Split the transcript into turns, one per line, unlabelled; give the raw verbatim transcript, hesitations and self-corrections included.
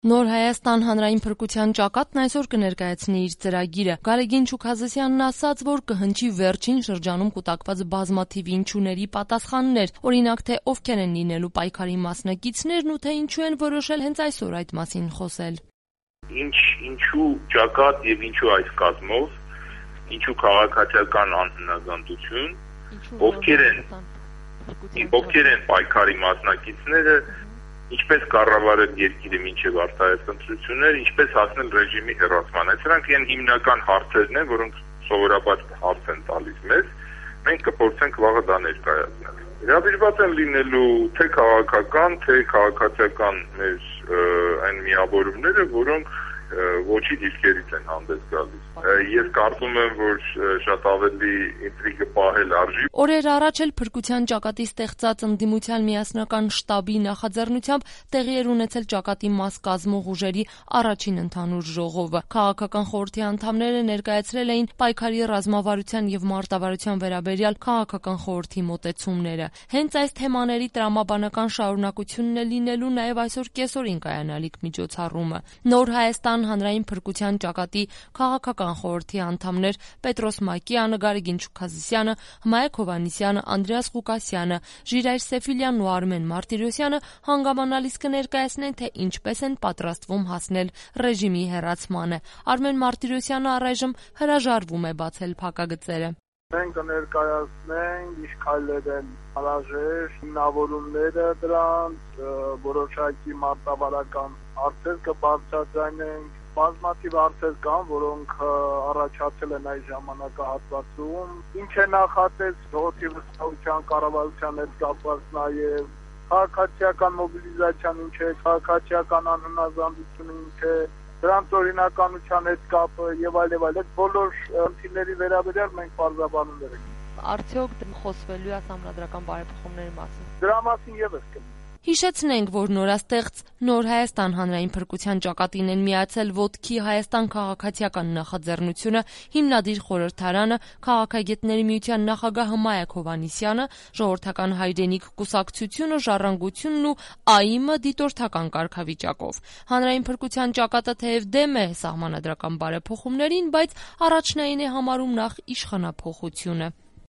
Նոր Հայաստան հանրային փրկության ճակատն այսօր կներկայացնի իր ծրագիրը։ Գարեգին Չուքազիսյանն ասաց, որ կհնչի վերջին շրջանում կուտակված բազմաթիվ ինչուների պատասխաններ, օրինակ թե ովքեր են լինելու պայքարի մասնակիցներն ու թե ինչու են որոշել հենց այսօր այդ մասին խոսել։
Ինչ ինչու ճակատ եւ ինչու այս կազմով, ինչու քաղաքացիական անհնազանդություն, ովքեր են ովքեր են պայքարի մասնակիցները, ինչպես կառավարել երկիրը մինչև արտահայտ ընտրություններ, ինչպես հասնել ռեժիմի հեռացման։ Սրանք են հիմնական հարցերն են, որոնք սովորաբար հարց են տալիս մեզ, մենք կփորձենք վաղը դա ներկայացնել։ Հրավիրված են լինելու թե քաղաքական, թե քաղաքացիական մեր այն միավորումները, որոնք ոչի դիրքերից են հանդես գալիս։ Ես կարծում եմ, որ շատ ավելի ինտրիգը պահել արժի։
Օրեր առաջ էլ փրկության ճակատի ստեղծած ընդդիմության միասնական շտաբի նախաձեռնությամբ տեղի էր ունեցել ճակատի մաս կազմող ուժերի առաջին ընդհանուր ժողովը։ Քաղաքական խորհրդի անդամները ներկայացրել էին պայքարի ռազմավարության եւ մարտավարության վերաբերյալ քաղաքական խորհրդի մոտեցումները։ Հենց այս թեմաների տրամաբանական շարունակությունն է լինելու նաեւ այսօր կեսօրին կայանալիք միջոցառումը։ Նոր Հայաստան հանրային փրկության ճակատի քաղաքական խորհրդի անդամներ Պետրոս Մակյանը, Գարեգին Չուքազիսյանը, Հմայեք Հովհաննիսյանը, Անդրեաս Ղուկասյանը, Ժիրայր Սեֆիլյանն ու Արմեն Մարտիրոսյանը հանգամանալից կներկայացնեն, թե ինչպես են պատրաստվում հասնել ռեժիմի հեռացմանը։ Արմեն Մարտիրոսյանը առայժմ հրաժարվում է բացել փակագծերը։
Մենք կներկայացնենք ինչ քայլեր են անհրաժեշտ, հիմնավորումները դրանց, որոշակի մարտավարական հարցեր կբարձրացնենք, բազմաթիվ հարցեր կան, որոնք առաջացել են այս ժամանակահատվածում։ Ինչ է նախատես ժողովրդի վստահության կառավարության հետ կապված նաև քաղաքացիական մոբիլիզացիան ինչ է, քաղաքացիական անհնազանդությունը ինչ է, դրանց օրինականության հետ կապը եւ այլ եւ այլ, այդ բոլոր խնդիրների վերաբերյալ մենք բարձրաբանումներ ենք։
Արդյոք խոսվելու է համանդրական բարեփոխումների մասին։
Դրա մասին եւս կլինի։
Հիշեցնենք, որ նորաստեղծ Նոր Հայաստան հանրային փրկության ճակատին են միացել Ոտքի Հայաստան քաղաքացիական նախաձեռնությունը, հիմնադիր խորհրդարանը, քաղաքագետների միության նախագահ Հմայեք Հովհաննիսյանը, ժողովրդական հայրենիք կուսակցությունը, ժառանգությունն ու ԱԻՄ-ը դիտորդական կարգավիճակով։ Հանրային փրկության ճակատը թեև դեմ է սահմանադրական բարեփոխումներին, բայց առաջնային է համարում նախ իշխանափոխությունը։